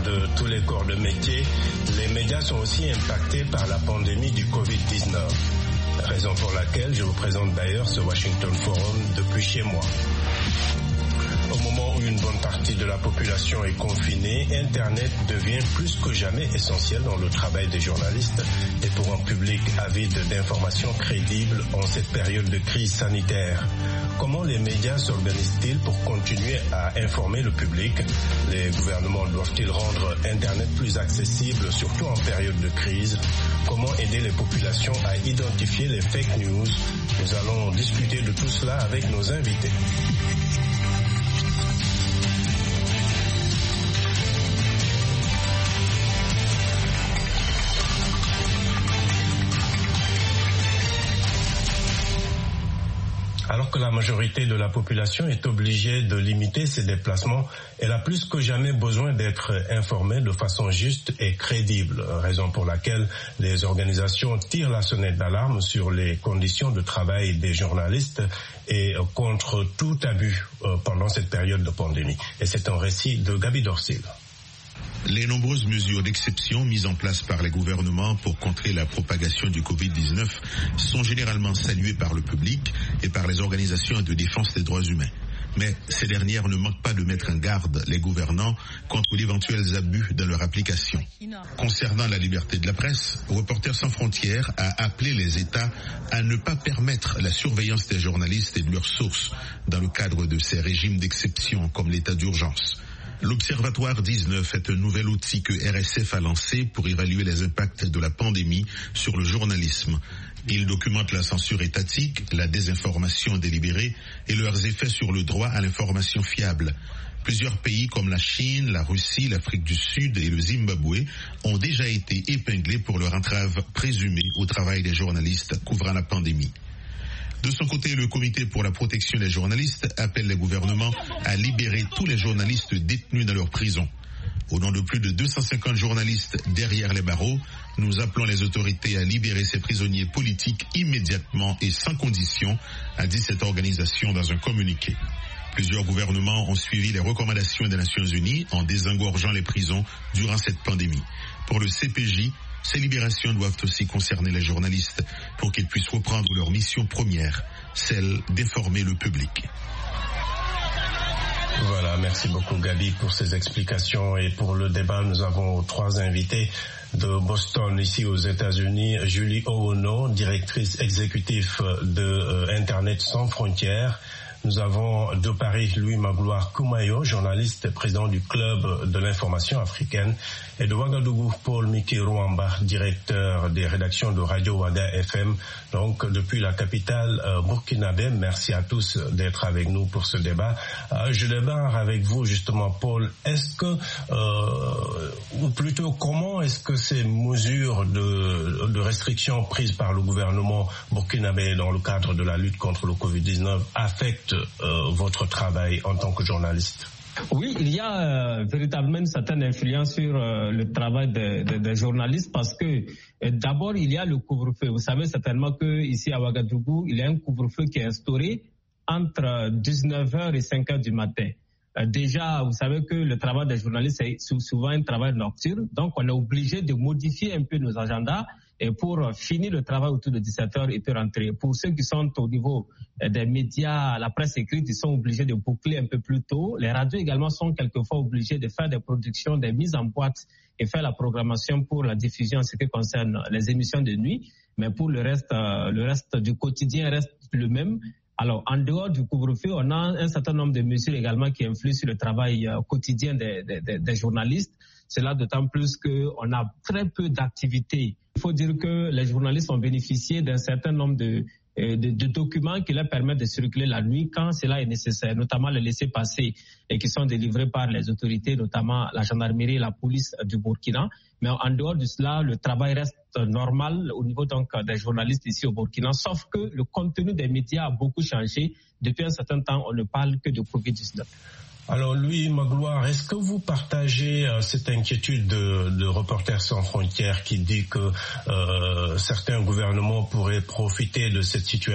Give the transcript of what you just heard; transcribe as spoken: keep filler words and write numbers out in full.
de tous les corps de métier, les médias sont aussi impactés par la pandémie du covid dix-neuf. Raison pour laquelle je vous présente d'ailleurs ce Washington Forum depuis chez moi. Au moment où une bonne partie de la population est confinée, Internet devient plus que jamais essentiel dans le travail des journalistes et pour un public avide d'informations crédibles en cette période de crise sanitaire. Comment les médias s'organisent-ils pour continuer à informer le public? Les gouvernements doivent-ils rendre Internet plus accessible, surtout en période de crise? Comment aider les populations à identifier les fake news? Nous allons discuter de tout cela avec nos invités. Alors que la majorité de la population est obligée de limiter ses déplacements, elle a plus que jamais besoin d'être informée de façon juste et crédible, raison pour laquelle les organisations tirent la sonnette d'alarme sur les conditions de travail des journalistes et contre tout abus pendant cette période de pandémie. Et c'est un récit de Gabi Dorsil. Les nombreuses mesures d'exception mises en place par les gouvernements pour contrer la propagation du covid dix-neuf sont généralement saluées par le public et par les organisations de défense des droits humains. Mais ces dernières ne manquent pas de mettre en garde les gouvernants contre d'éventuels abus dans leur application. Concernant la liberté de la presse, Reporters sans frontières a appelé les États à ne pas permettre la surveillance des journalistes et de leurs sources dans le cadre de ces régimes d'exception comme l'état d'urgence. L'Observatoire dix-neuf est un nouvel outil que R S F a lancé pour évaluer les impacts de la pandémie sur le journalisme. Il documente la censure étatique, la désinformation délibérée et leurs effets sur le droit à l'information fiable. Plusieurs pays comme la Chine, la Russie, l'Afrique du Sud et le Zimbabwe ont déjà été épinglés pour leur entrave présumée au travail des journalistes couvrant la pandémie. De son côté, le Comité pour la protection des journalistes appelle les gouvernements à libérer tous les journalistes détenus dans leurs prisons. Au nom de plus de deux cent cinquante journalistes derrière les barreaux, nous appelons les autorités à libérer ces prisonniers politiques immédiatement et sans condition, a dit cette organisation dans un communiqué. Plusieurs gouvernements ont suivi les recommandations des Nations Unies en désengorgeant les prisons durant cette pandémie. Pour le C P J, ces libérations doivent aussi concerner les journalistes pour qu'ils puissent reprendre leur mission première, celle d'informer le public. Voilà, merci beaucoup Gabi pour ces explications et pour le débat. Nous avons trois invités de Boston ici aux États-Unis. Julie Owono, directrice exécutive de euh, Internet sans frontières. Nous avons de Paris Louis Magloire Koumayo, journaliste et président du Club de l'information africaine, et de Ouagadougou Paul Miki Rouamba, directeur des rédactions de Radio Wada F M, donc depuis la capitale euh, burkinabé. Merci à tous d'être avec nous pour ce débat. Euh, je démarre avec vous justement Paul. Est-ce que, euh, ou plutôt comment est-ce que ces mesures de, de restrictions prises par le gouvernement burkinabé dans le cadre de la lutte contre le covid dix-neuf affectent Euh, votre travail en tant que journaliste? Oui, il y a euh, véritablement une certaine influence sur euh, le travail des de, de journalistes parce que euh, d'abord il y a le couvre-feu. Vous savez certainement que ici à Ouagadougou, il y a un couvre-feu qui est instauré entre dix-neuf heures et cinq heures du matin. Euh, déjà, vous savez que le travail des journalistes est souvent un travail nocturne, donc on est obligé de modifier un peu nos agendas. Et pour finir le travail autour de dix-sept heures, il peut rentrer. Pour ceux qui sont au niveau des médias, la presse écrite, ils sont obligés de boucler un peu plus tôt. Les radios également sont quelquefois obligés de faire des productions, des mises en boîte et faire la programmation pour la diffusion en ce qui concerne les émissions de nuit. Mais pour le reste, euh, le reste du quotidien reste le même. Alors, en dehors du couvre-feu, on a un certain nombre de mesures également qui influent sur le travail euh, quotidien des, des, des journalistes. Cela d'autant plus qu'on a très peu d'activités. Il faut dire que les journalistes ont bénéficié d'un certain nombre de, de, de documents qui leur permettent de circuler la nuit quand cela est nécessaire, notamment les laissez-passer et qui sont délivrés par les autorités, notamment la gendarmerie et la police du Burkina. Mais en dehors de cela, le travail reste normal au niveau donc des journalistes ici au Burkina, sauf que le contenu des médias a beaucoup changé. Depuis un certain temps, on ne parle que de covid dix-neuf. Alors Louis Magloire, est-ce que vous partagez euh, cette inquiétude de, de Reporters sans frontières qui dit que euh, certains gouvernements pourraient profiter de cette situation